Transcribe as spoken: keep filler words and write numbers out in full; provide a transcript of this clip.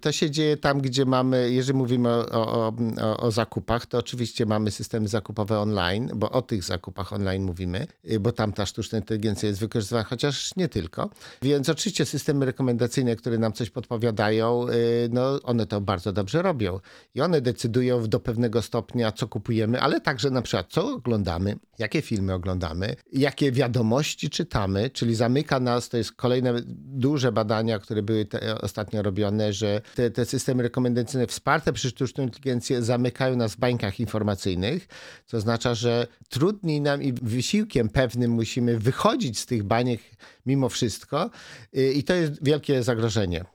To się dzieje tam, gdzie mamy, jeżeli mówimy o, o, o, o zakupach, to oczywiście mamy systemy zakupowe online, bo o tych zakupach online mówimy, bo tam ta sztuczna inteligencja jest wykorzystywana, chociaż nie tylko. Więc oczywiście systemy rekomendacyjne, które nam coś podpowiadają, no one to bardzo dobrze robią. I one decydują do pewnego stopnia, co kupujemy, ale także na przykład, co oglądamy, jakie filmy oglądamy, jakie wiadomości czytamy, czyli zamyka nas, to jest kolejne duże badania, które były te, ostatnio robione, że te, te systemy rekomendacyjne wsparte przez sztuczną inteligencję zamykają nas w bańkach informacyjnych, co oznacza, że trudniej nam i wysiłkiem pewnym musimy wychodzić z tych baniek mimo wszystko i to jest wielkie zagrożenie.